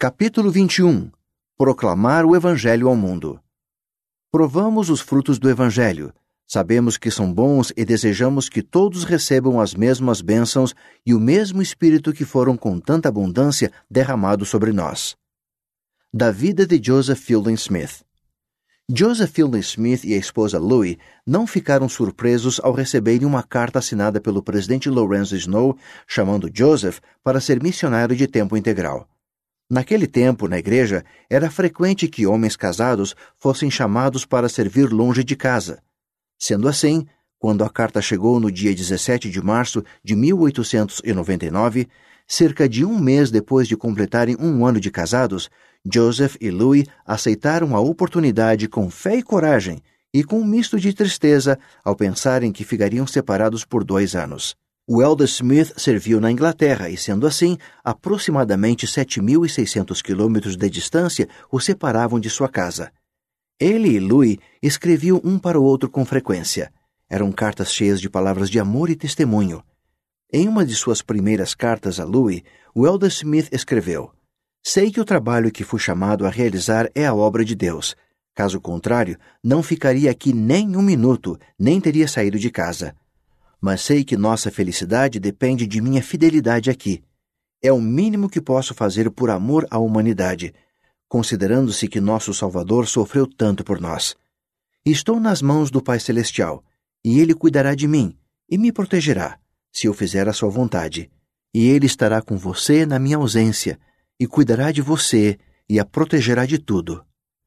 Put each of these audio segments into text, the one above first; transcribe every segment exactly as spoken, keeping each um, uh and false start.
Capítulo vinte e um. Proclamar o Evangelho ao mundo. Provamos os frutos do Evangelho. Sabemos que são bons e desejamos que todos recebam as mesmas bênçãos e o mesmo Espírito que foram com tanta abundância derramado sobre nós. Da vida de Joseph Fielding Smith. Joseph Fielding Smith e a esposa Louie não ficaram surpresos ao receberem uma carta assinada pelo presidente Lorenzo Snow chamando Joseph para ser missionário de tempo integral. Naquele tempo, na igreja, era frequente que homens casados fossem chamados para servir longe de casa. Sendo assim, quando a carta chegou no dia dezessete de março de mil oitocentos e noventa e nove, cerca de um mês depois de completarem um ano de casados, Joseph e Louie aceitaram a oportunidade com fé e coragem e com um misto de tristeza ao pensarem que ficariam separados por dois anos. O elder Smith serviu na Inglaterra e, sendo assim, aproximadamente sete mil e seiscentos quilômetros de distância o separavam de sua casa. Ele e Louie escreviam um para o outro com frequência. Eram cartas cheias de palavras de amor e testemunho. Em uma de suas primeiras cartas a Louie, o elder Smith escreveu: "Sei que o trabalho que fui chamado a realizar é a obra de Deus. Caso contrário, não ficaria aqui nem um minuto, nem teria saído de casa. Mas sei que nossa felicidade depende de minha fidelidade aqui. É o mínimo que posso fazer por amor à humanidade, considerando-se que nosso Salvador sofreu tanto por nós. Estou nas mãos do Pai Celestial, e Ele cuidará de mim e me protegerá, se eu fizer a sua vontade. E Ele estará com você na minha ausência, e cuidará de você e a protegerá de tudo."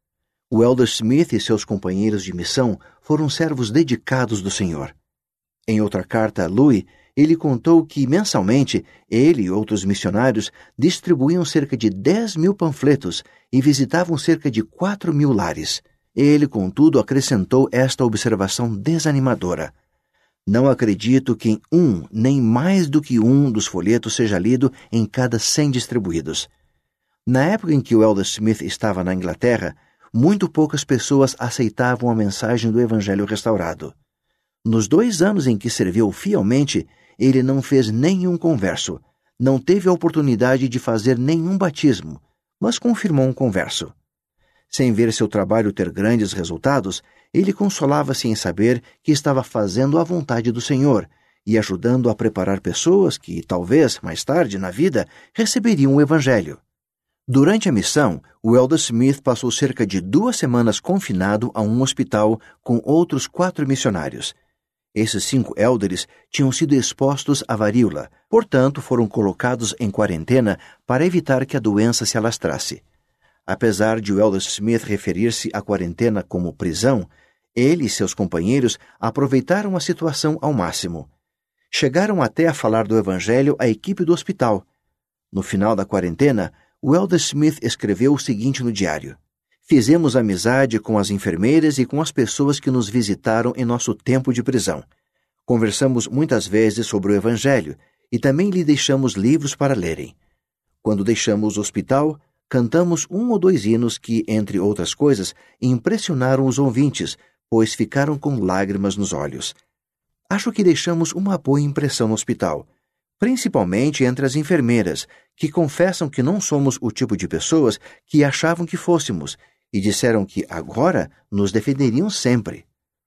O elder Smith e seus companheiros de missão foram servos dedicados do Senhor. Em outra carta a Louie, ele contou que, mensalmente, ele e outros missionários distribuíam cerca de dez mil panfletos e visitavam cerca de quatro mil lares. Ele, contudo, acrescentou esta observação desanimadora: "Não acredito que em um, nem mais do que um dos folhetos seja lido em cada cem distribuídos." Na época em que o elder Smith estava na Inglaterra, muito poucas pessoas aceitavam a mensagem do Evangelho restaurado. Nos dois anos em que serviu fielmente, ele não fez nenhum converso, não teve a oportunidade de fazer nenhum batismo, mas confirmou um converso. Sem ver seu trabalho ter grandes resultados, ele consolava-se em saber que estava fazendo a vontade do Senhor e ajudando a preparar pessoas que, talvez, mais tarde na vida, receberiam o Evangelho. Durante a missão, o elder Smith passou cerca de duas semanas confinado a um hospital com outros quatro missionários. Esses cinco élderes tinham sido expostos à varíola, portanto foram colocados em quarentena para evitar que a doença se alastrasse. Apesar de o elder Smith referir-se à quarentena como prisão, ele e seus companheiros aproveitaram a situação ao máximo. Chegaram até a falar do Evangelho à equipe do hospital. No final da quarentena, o elder Smith escreveu o seguinte no diário: "Fizemos amizade com as enfermeiras e com as pessoas que nos visitaram em nosso tempo de prisão. Conversamos muitas vezes sobre o Evangelho e também lhe deixamos livros para lerem. Quando deixamos o hospital, cantamos um ou dois hinos que, entre outras coisas, impressionaram os ouvintes, pois ficaram com lágrimas nos olhos. Acho que deixamos uma boa impressão no hospital, principalmente entre as enfermeiras, que confessam que não somos o tipo de pessoas que achavam que fôssemos, e disseram que agora nos defenderiam sempre."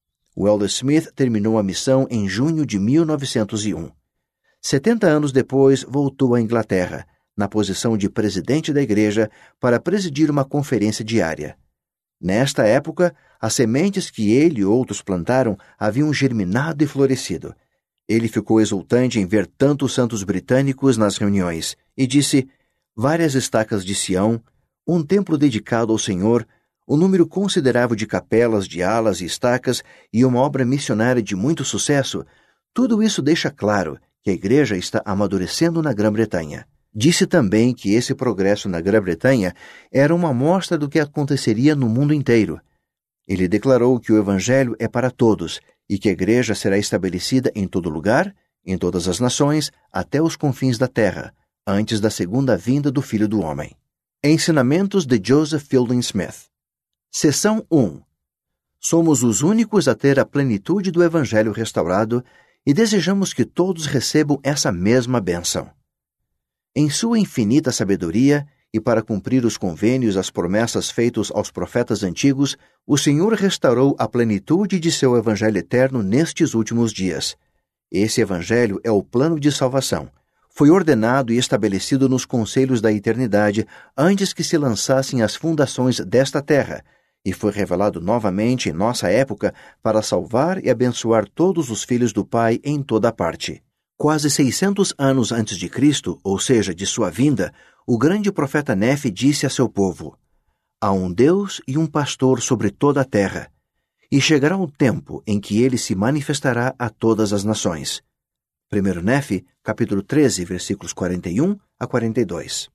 O elder Smith terminou a missão em junho de mil novecentos e um. Setenta anos depois, voltou à Inglaterra, na posição de presidente da igreja, para presidir uma conferência diária. Nesta época, as sementes que ele e outros plantaram haviam germinado e florescido. Ele ficou exultante em ver tantos santos britânicos nas reuniões, e disse: "Várias estacas de Sião, um templo dedicado ao Senhor, um número considerável de capelas, de alas e estacas e uma obra missionária de muito sucesso, tudo isso deixa claro que a igreja está amadurecendo na Grã-Bretanha." Disse também que esse progresso na Grã-Bretanha era uma amostra do que aconteceria no mundo inteiro. Ele declarou que o Evangelho é para todos e que a igreja será estabelecida em todo lugar, em todas as nações, até os confins da terra, antes da segunda vinda do Filho do Homem. Ensinamentos de Joseph Fielding Smith. Seção um. Somos os únicos a ter a plenitude do Evangelho restaurado e desejamos que todos recebam essa mesma bênção. Em sua infinita sabedoria, e para cumprir os convênios, as promessas feitas aos profetas antigos, o Senhor restaurou a plenitude de seu Evangelho eterno nestes últimos dias. Esse Evangelho é o plano de salvação. Foi ordenado e estabelecido nos conselhos da eternidade antes que se lançassem as fundações desta terra, e foi revelado novamente em nossa época para salvar e abençoar todos os filhos do Pai em toda parte. Quase seiscentos anos antes de Cristo, ou seja, de sua vinda, o grande profeta Nefe disse a seu povo: há um Deus e um pastor sobre toda a terra, e chegará o tempo em que ele se manifestará a todas as nações. primeiro Nefe, capítulo treze, versículos quarenta e um a quarenta e dois.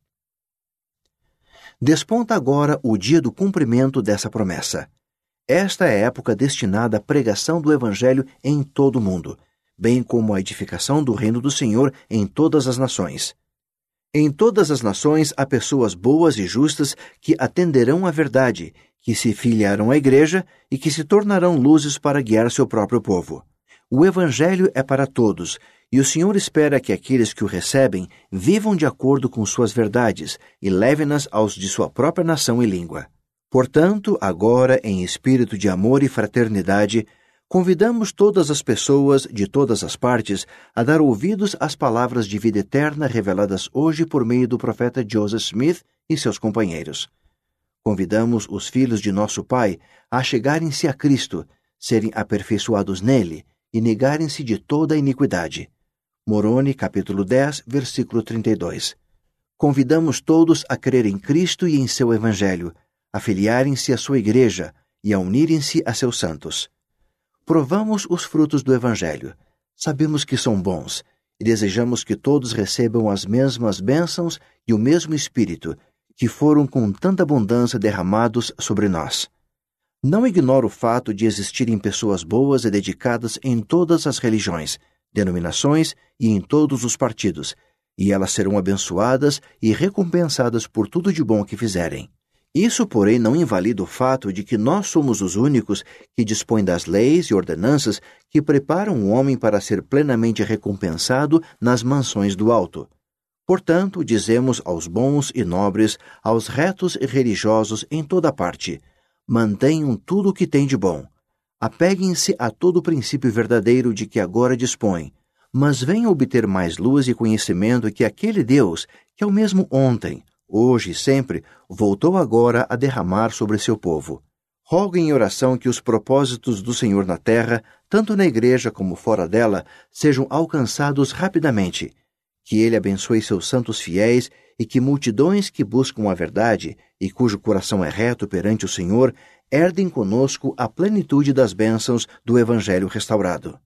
Desponta agora o dia do cumprimento dessa promessa. Esta é a época destinada à pregação do Evangelho em todo o mundo, bem como à edificação do reino do Senhor em todas as nações. Em todas as nações há pessoas boas e justas que atenderão à verdade, que se filiarão à igreja e que se tornarão luzes para guiar seu próprio povo. O Evangelho é para todos, e o Senhor espera que aqueles que o recebem vivam de acordo com suas verdades e levem-nas aos de sua própria nação e língua. Portanto, agora, em espírito de amor e fraternidade, convidamos todas as pessoas de todas as partes a dar ouvidos às palavras de vida eterna reveladas hoje por meio do profeta Joseph Smith e seus companheiros. Convidamos os filhos de nosso Pai a chegarem-se a Cristo, serem aperfeiçoados nele e negarem-se de toda a iniquidade. Moroni, capítulo dez, versículo trinta e dois. Convidamos todos a crer em Cristo e em seu Evangelho, a filiarem-se à sua igreja e a unirem-se a seus santos. Provamos os frutos do Evangelho. Sabemos que são bons e desejamos que todos recebam as mesmas bênçãos e o mesmo Espírito, que foram com tanta abundância derramados sobre nós. Não ignoro o fato de existirem pessoas boas e dedicadas em todas as religiões, denominações e em todos os partidos, e elas serão abençoadas e recompensadas por tudo de bom que fizerem. Isso, porém, não invalida o fato de que nós somos os únicos que dispõem das leis e ordenanças que preparam o homem para ser plenamente recompensado nas mansões do alto. Portanto, dizemos aos bons e nobres, aos retos e religiosos em toda parte: mantenham tudo o que têm de bom. Apeguem-se a todo o princípio verdadeiro de que agora dispõem, mas venham obter mais luz e conhecimento que aquele Deus, que é o mesmo ontem, hoje e sempre, voltou agora a derramar sobre seu povo. Rogo em oração que os propósitos do Senhor na terra, tanto na igreja como fora dela, sejam alcançados rapidamente, que Ele abençoe seus santos fiéis e que multidões que buscam a verdade e cujo coração é reto perante o Senhor herdem conosco a plenitude das bênçãos do Evangelho restaurado.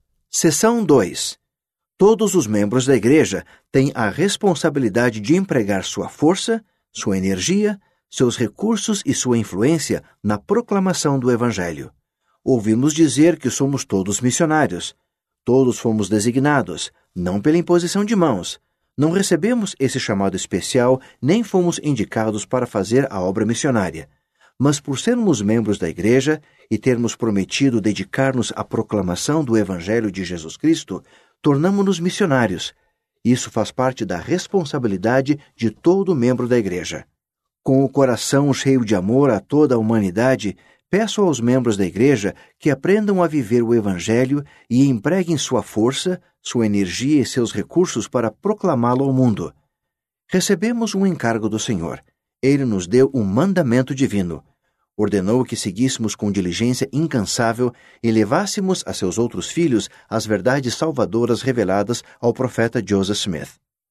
Seção dois. Todos os membros da igreja têm a responsabilidade de empregar sua força, sua energia, seus recursos e sua influência na proclamação do Evangelho. Ouvimos dizer que somos todos missionários. Todos fomos designados, não pela imposição de mãos. Não recebemos esse chamado especial, nem fomos indicados para fazer a obra missionária. Mas por sermos membros da igreja e termos prometido dedicar-nos à proclamação do Evangelho de Jesus Cristo, tornamo-nos missionários. Isso faz parte da responsabilidade de todo membro da igreja. Com o coração cheio de amor a toda a humanidade, peço aos membros da igreja que aprendam a viver o Evangelho e empreguem sua força, sua energia e seus recursos para proclamá-lo ao mundo. Recebemos um encargo do Senhor. Ele nos deu um mandamento divino. Ordenou que seguíssemos com diligência incansável e levássemos a seus outros filhos as verdades salvadoras reveladas ao profeta Joseph Smith.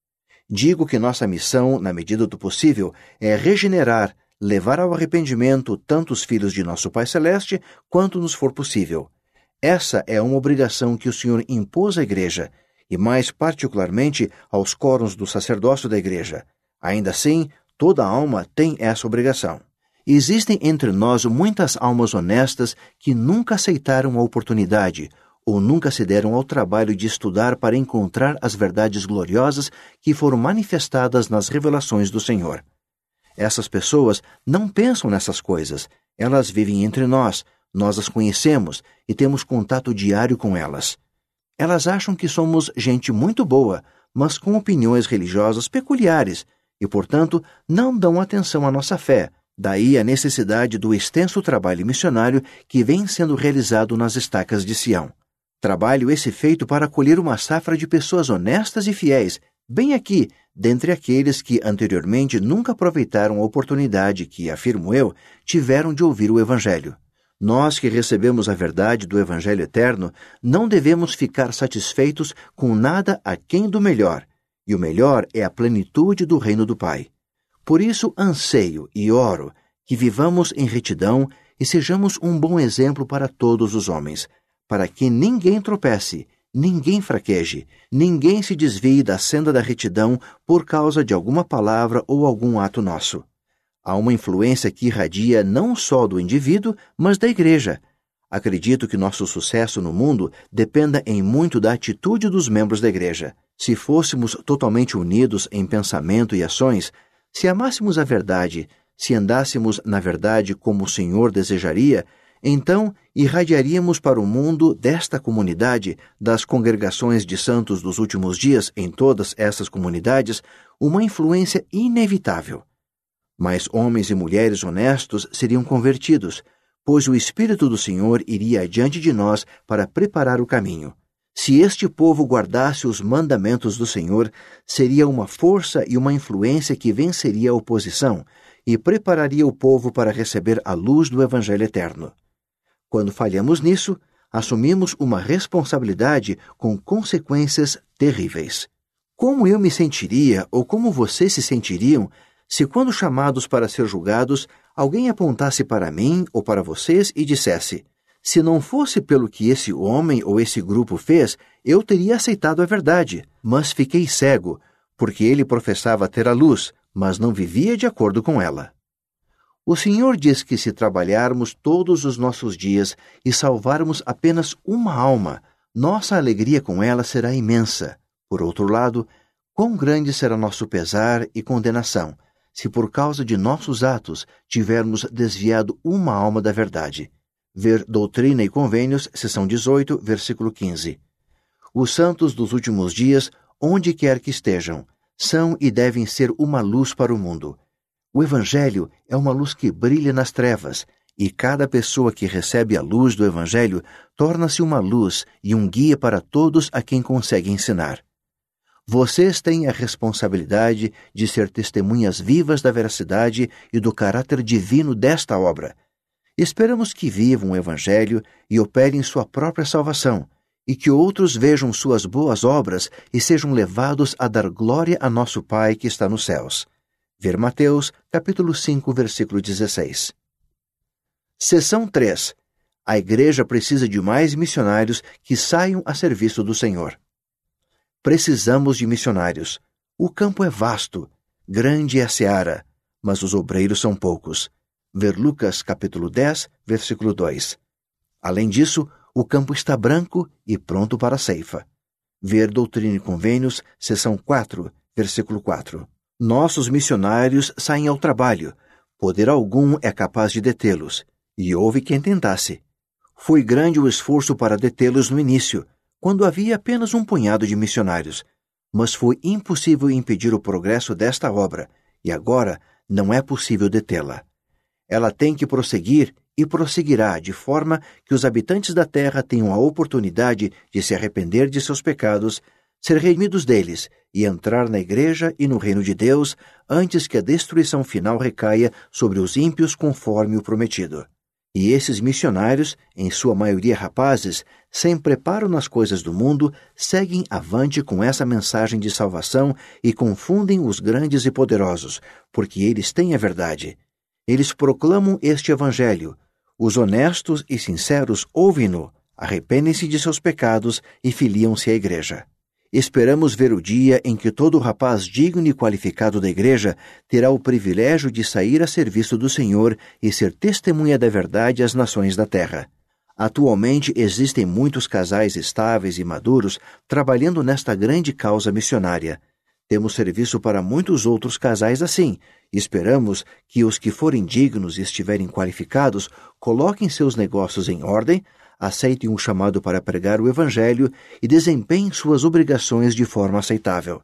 Digo que nossa missão, na medida do possível, é regenerar, levar ao arrependimento tanto os filhos de nosso Pai Celeste quanto nos for possível. Essa é uma obrigação que o Senhor impôs à igreja, e mais particularmente aos côruns do sacerdócio da igreja. Ainda assim, toda alma tem essa obrigação. Existem entre nós muitas almas honestas que nunca aceitaram a oportunidade ou nunca se deram ao trabalho de estudar para encontrar as verdades gloriosas que foram manifestadas nas revelações do Senhor. Essas pessoas não pensam nessas coisas. Elas vivem entre nós, nós as conhecemos e temos contato diário com elas. Elas acham que somos gente muito boa, mas com opiniões religiosas peculiares, e, portanto, não dão atenção à nossa fé. Daí a necessidade do extenso trabalho missionário que vem sendo realizado nas estacas de Sião. Trabalho esse feito para colher uma safra de pessoas honestas e fiéis, bem aqui, dentre aqueles que anteriormente nunca aproveitaram a oportunidade que, afirmo eu, tiveram de ouvir o Evangelho. Nós que recebemos a verdade do Evangelho eterno, não devemos ficar satisfeitos com nada aquém do melhor, e o melhor é a plenitude do reino do Pai. Por isso anseio e oro que vivamos em retidão e sejamos um bom exemplo para todos os homens, para que ninguém tropece, ninguém fraqueje, ninguém se desvie da senda da retidão por causa de alguma palavra ou algum ato nosso. Há uma influência que irradia não só do indivíduo, mas da igreja. Acredito que nosso sucesso no mundo dependa em muito da atitude dos membros da igreja. Se fôssemos totalmente unidos em pensamento e ações, se amássemos a verdade, se andássemos na verdade como o Senhor desejaria, então irradiaríamos para o mundo desta comunidade, das congregações de santos dos últimos dias em todas essas comunidades, uma influência inevitável. Mas homens e mulheres honestos seriam convertidos, pois o Espírito do Senhor iria adiante de nós para preparar o caminho. Se este povo guardasse os mandamentos do Senhor, seria uma força e uma influência que venceria a oposição e prepararia o povo para receber a luz do Evangelho eterno. Quando falhamos nisso, assumimos uma responsabilidade com consequências terríveis. Como eu me sentiria, ou como vocês se sentiriam, se quando chamados para ser julgados, alguém apontasse para mim ou para vocês e dissesse: se não fosse pelo que esse homem ou esse grupo fez, eu teria aceitado a verdade, mas fiquei cego, porque ele professava ter a luz, mas não vivia de acordo com ela. O Senhor diz que se trabalharmos todos os nossos dias e salvarmos apenas uma alma, nossa alegria com ela será imensa. Por outro lado, quão grande será nosso pesar e condenação, se por causa de nossos atos tivermos desviado uma alma da verdade. Ver Doutrina e Convênios, seção dezoito, versículo quinze. Os santos dos últimos dias, onde quer que estejam, são e devem ser uma luz para o mundo. O Evangelho é uma luz que brilha nas trevas, e cada pessoa que recebe a luz do Evangelho torna-se uma luz e um guia para todos a quem consegue ensinar. Vocês têm a responsabilidade de ser testemunhas vivas da veracidade e do caráter divino desta obra. Esperamos que vivam o Evangelho e operem sua própria salvação, e que outros vejam suas boas obras e sejam levados a dar glória a nosso Pai que está nos céus. Ver Mateus, capítulo cinco, versículo dezesseis. Seção três. A Igreja precisa de mais missionários que saiam a serviço do Senhor. Precisamos de missionários. O campo é vasto, grande é a seara, mas os obreiros são poucos. Ver Lucas, capítulo dez, versículo dois. Além disso, o campo está branco e pronto para a ceifa. Ver Doutrina e Convênios, seção quatro, versículo quatro. Nossos missionários saem ao trabalho. Poder algum é capaz de detê-los. E houve quem tentasse. Foi grande o esforço para detê-los no início, quando havia apenas um punhado de missionários. Mas foi impossível impedir o progresso desta obra, e agora não é possível detê-la. Ela tem que prosseguir e prosseguirá de forma que os habitantes da terra tenham a oportunidade de se arrepender de seus pecados, ser redimidos deles e entrar na igreja e no reino de Deus antes que a destruição final recaia sobre os ímpios conforme o prometido. E esses missionários, em sua maioria rapazes, sem preparo nas coisas do mundo, seguem avante com essa mensagem de salvação e confundem os grandes e poderosos, porque eles têm a verdade. Eles proclamam este evangelho. Os honestos e sinceros ouvem-no, arrependem-se de seus pecados e filiam-se à igreja. Esperamos ver o dia em que todo rapaz digno e qualificado da igreja terá o privilégio de sair a serviço do Senhor e ser testemunha da verdade às nações da terra. Atualmente existem muitos casais estáveis e maduros trabalhando nesta grande causa missionária. Temos serviço para muitos outros casais assim, e esperamos que os que forem dignos e estiverem qualificados coloquem seus negócios em ordem, aceitem o chamado para pregar o Evangelho e desempenhem suas obrigações de forma aceitável.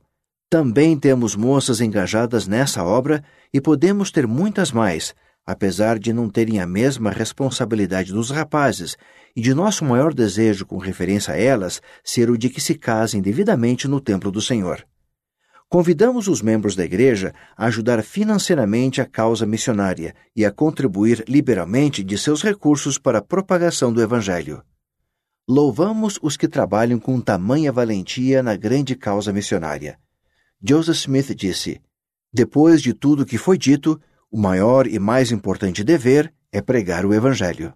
Também temos moças engajadas nessa obra e podemos ter muitas mais, apesar de não terem a mesma responsabilidade dos rapazes e de nosso maior desejo com referência a elas ser o de que se casem devidamente no templo do Senhor. Convidamos os membros da igreja a ajudar financeiramente a causa missionária e a contribuir liberalmente de seus recursos para a propagação do Evangelho. Louvamos os que trabalham com tamanha valentia na grande causa missionária. Joseph Smith disse: depois de tudo que foi dito, o maior e mais importante dever é pregar o Evangelho.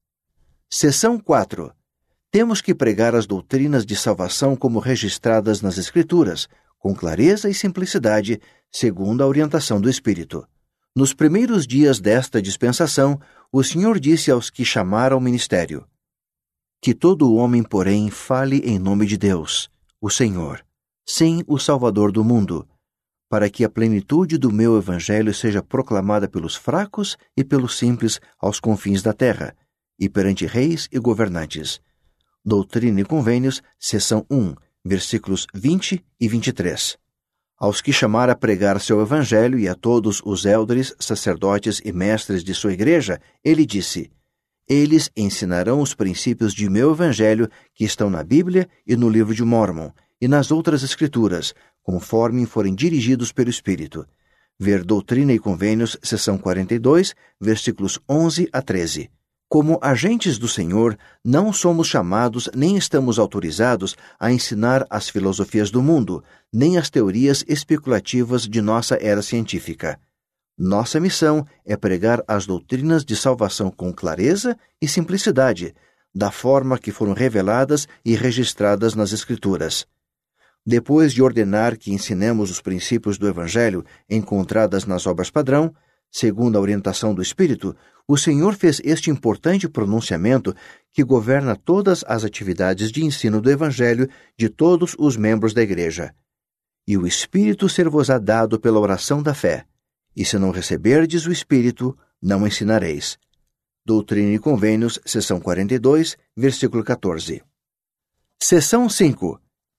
Seção quatro. Temos que pregar as doutrinas de salvação como registradas nas Escrituras, com clareza e simplicidade, segundo a orientação do Espírito. Nos primeiros dias desta dispensação, o Senhor disse aos que chamaram ao ministério: que todo homem, porém, fale em nome de Deus, o Senhor, sim, o Salvador do mundo, para que a plenitude do meu Evangelho seja proclamada pelos fracos e pelos simples aos confins da terra, e perante reis e governantes. Doutrina e Convênios, seção um, versículos vinte e vinte e três. Aos que chamar a pregar seu Evangelho e a todos os élderes, sacerdotes e mestres de sua igreja, ele disse: eles ensinarão os princípios de meu Evangelho que estão na Bíblia e no livro de Mórmon e nas outras Escrituras, conforme forem dirigidos pelo Espírito. Ver Doutrina e Convênios, seção quarenta e dois, versículos onze a treze. Como agentes do Senhor, não somos chamados nem estamos autorizados a ensinar as filosofias do mundo, nem as teorias especulativas de nossa era científica. Nossa missão é pregar as doutrinas de salvação com clareza e simplicidade, da forma que foram reveladas e registradas nas Escrituras. Depois de ordenar que ensinemos os princípios do Evangelho encontradas nas obras padrão, segundo a orientação do Espírito, o Senhor fez este importante pronunciamento que governa todas as atividades de ensino do Evangelho de todos os membros da Igreja. E o Espírito ser-vos-á dado pela oração da fé, e se não receberdes o Espírito, não ensinareis. Doutrina e Convênios, seção quarenta e dois, versículo quatorze. Seção cinco.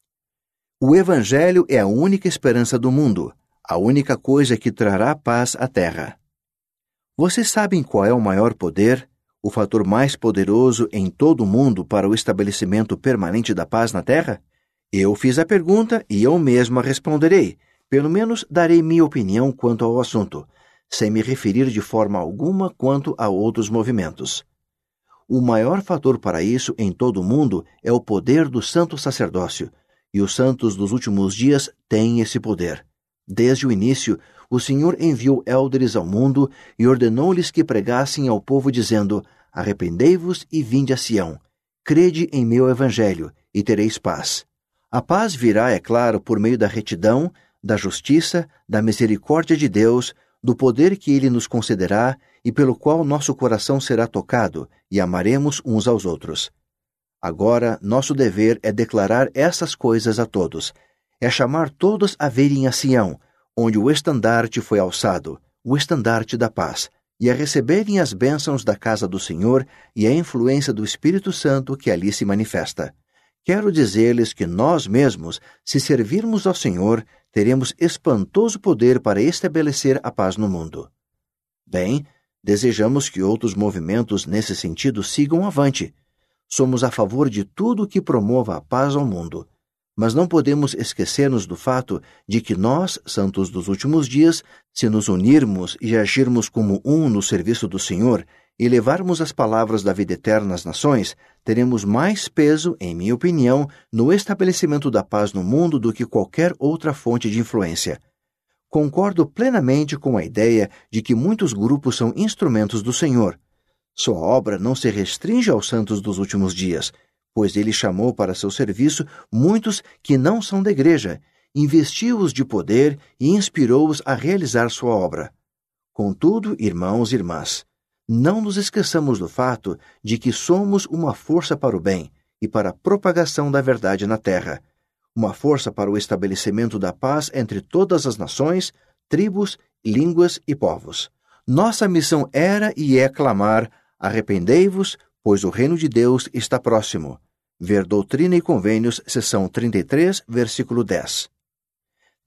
O Evangelho é a única esperança do mundo, a única coisa que trará paz à terra. Vocês sabem qual é o maior poder, o fator mais poderoso em todo o mundo para o estabelecimento permanente da paz na terra? Eu fiz a pergunta e eu mesma responderei. Pelo menos darei minha opinião quanto ao assunto, sem me referir de forma alguma quanto a outros movimentos. O maior fator para isso em todo o mundo é o poder do santo sacerdócio, e os santos dos últimos dias têm esse poder. Desde o início, o Senhor enviou élderes ao mundo e ordenou-lhes que pregassem ao povo dizendo: arrependei-vos e vinde a Sião, crede em meu Evangelho, e tereis paz. A paz virá, é claro, por meio da retidão, da justiça, da misericórdia de Deus, do poder que Ele nos concederá e pelo qual nosso coração será tocado e amaremos uns aos outros. Agora, nosso dever é declarar essas coisas a todos, é chamar todos a verem a Sião, onde o estandarte foi alçado, o estandarte da paz, e a receberem as bênçãos da casa do Senhor e a influência do Espírito Santo que ali se manifesta. Quero dizer-lhes que nós mesmos, se servirmos ao Senhor, teremos espantoso poder para estabelecer a paz no mundo. Bem, desejamos que outros movimentos nesse sentido sigam avante. Somos a favor de tudo que promova a paz ao mundo. Mas não podemos esquecer-nos do fato de que nós, santos dos últimos dias, se nos unirmos e agirmos como um no serviço do Senhor e levarmos as palavras da vida eterna às nações, teremos mais peso, em minha opinião, no estabelecimento da paz no mundo do que qualquer outra fonte de influência. Concordo plenamente com a ideia de que muitos grupos são instrumentos do Senhor. Sua obra não se restringe aos santos dos últimos dias, pois ele chamou para seu serviço muitos que não são da igreja, investiu-os de poder e inspirou-os a realizar sua obra. Contudo, irmãos e irmãs, não nos esqueçamos do fato de que somos uma força para o bem e para a propagação da verdade na terra, uma força para o estabelecimento da paz entre todas as nações, tribos, línguas e povos. Nossa missão era e é clamar: arrependei-vos, pois o reino de Deus está próximo. Ver Doutrina e Convênios, seção trinta e três, versículo dez.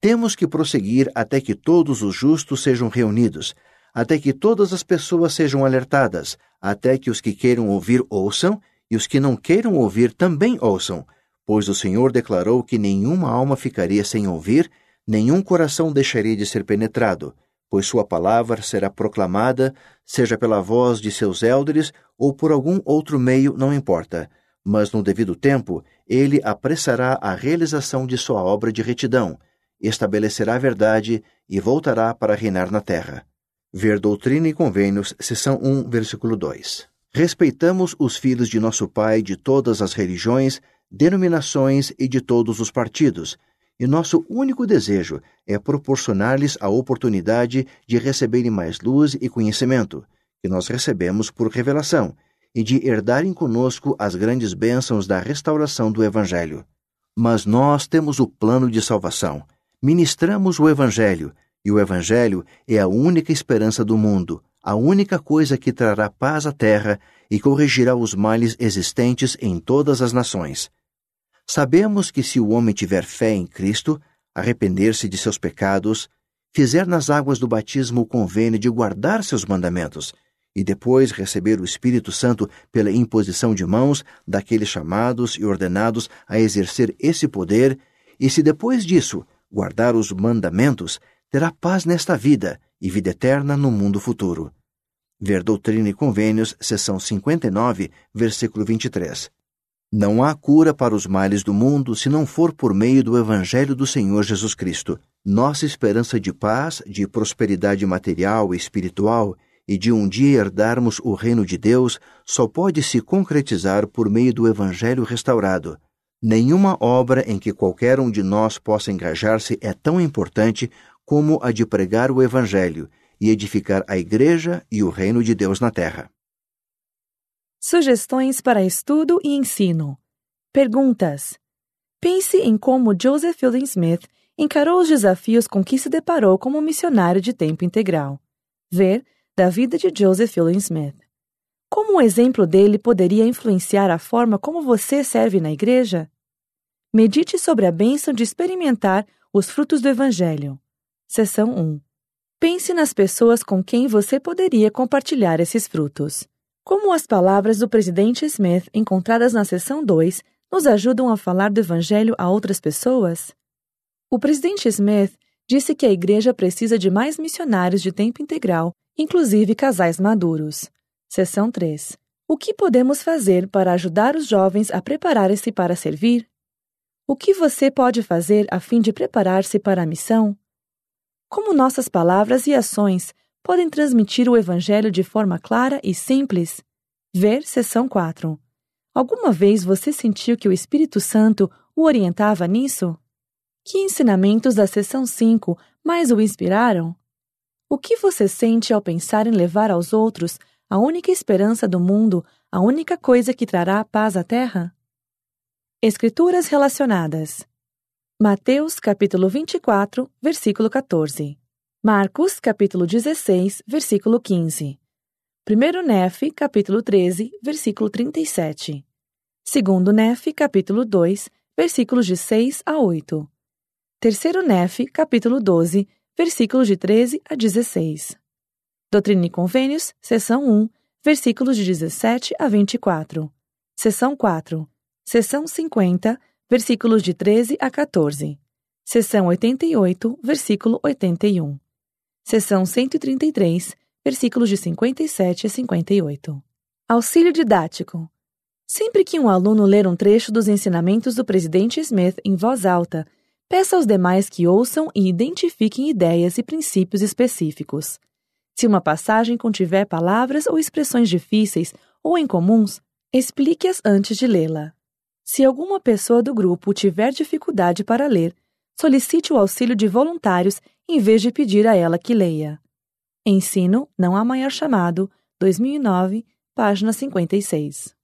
Temos que prosseguir até que todos os justos sejam reunidos, até que todas as pessoas sejam alertadas, até que os que queiram ouvir ouçam, e os que não queiram ouvir também ouçam, pois o Senhor declarou que nenhuma alma ficaria sem ouvir, nenhum coração deixaria de ser penetrado, pois sua palavra será proclamada, seja pela voz de seus élderes ou por algum outro meio, não importa. Mas no devido tempo, ele apressará a realização de sua obra de retidão, estabelecerá a verdade e voltará para reinar na terra. Ver Doutrina e Convênios, seção um, versículo dois. Respeitamos os filhos de nosso Pai de todas as religiões, denominações e de todos os partidos, e nosso único desejo é proporcionar-lhes a oportunidade de receberem mais luz e conhecimento, que nós recebemos por revelação, e de herdarem conosco as grandes bênçãos da restauração do Evangelho. Mas nós temos o plano de salvação. Ministramos o Evangelho, e o Evangelho é a única esperança do mundo, a única coisa que trará paz à terra e corrigirá os males existentes em todas as nações. Sabemos que se o homem tiver fé em Cristo, arrepender-se de seus pecados, fizer nas águas do batismo o convênio de guardar seus mandamentos, e depois receber o Espírito Santo pela imposição de mãos daqueles chamados e ordenados a exercer esse poder, e se depois disso guardar os mandamentos, terá paz nesta vida e vida eterna no mundo futuro. Ver Doutrina e Convênios, seção cinquenta e nove, versículo vinte e três. Não há cura para os males do mundo se não for por meio do Evangelho do Senhor Jesus Cristo. Nossa esperança de paz, de prosperidade material e espiritual e de um dia herdarmos o reino de Deus só pode se concretizar por meio do Evangelho restaurado. Nenhuma obra em que qualquer um de nós possa engajar-se é tão importante como a de pregar o Evangelho e edificar a Igreja e o reino de Deus na terra. Sugestões para estudo e ensino. Perguntas. Pense em como Joseph Fielding Smith encarou os desafios com que se deparou como missionário de tempo integral. Ver da vida de Joseph Fielding Smith. Como o exemplo dele poderia influenciar a forma como você serve na igreja? Medite sobre a bênção de experimentar os frutos do Evangelho. Seção um. Pense nas pessoas com quem você poderia compartilhar esses frutos. Como as palavras do presidente Smith encontradas na seção dois nos ajudam a falar do Evangelho a outras pessoas? O presidente Smith disse que a igreja precisa de mais missionários de tempo integral, inclusive casais maduros. Seção três. O que podemos fazer para ajudar os jovens a preparar-se para servir? O que você pode fazer a fim de preparar-se para a missão? Como nossas palavras e ações podem transmitir o Evangelho de forma clara e simples? Ver seção quatro. Alguma vez você sentiu que o Espírito Santo o orientava nisso? Que ensinamentos da seção cinco mais o inspiraram? O que você sente ao pensar em levar aos outros a única esperança do mundo, a única coisa que trará paz à terra? Escrituras relacionadas. Mateus, capítulo vinte e quatro, versículo quatorze. Marcos, capítulo dezesseis, versículo quinze. Primeiro Nefe, capítulo treze, versículo trinta e sete. Segundo Nefe, capítulo dois, versículos de seis a oito. Terceiro Nefe, capítulo doze, versículos de treze a dezesseis. Doutrina e Convênios, seção um, versículos de dezessete a vinte e quatro. Seção quatro. Seção cinquenta, versículos de treze a quatorze. Seção oitenta e oito, versículo oitenta e um. Seção cento e trinta e três, versículos de cinquenta e sete a cinquenta e oito. Auxílio didático. Sempre que um aluno ler um trecho dos ensinamentos do presidente Smith em voz alta, peça aos demais que ouçam e identifiquem ideias e princípios específicos. Se uma passagem contiver palavras ou expressões difíceis ou incomuns, explique-as antes de lê-la. Se alguma pessoa do grupo tiver dificuldade para ler, solicite o auxílio de voluntários em vez de pedir a ela que leia. Ensino, não há maior chamado, dois mil e nove, página cinquenta e seis.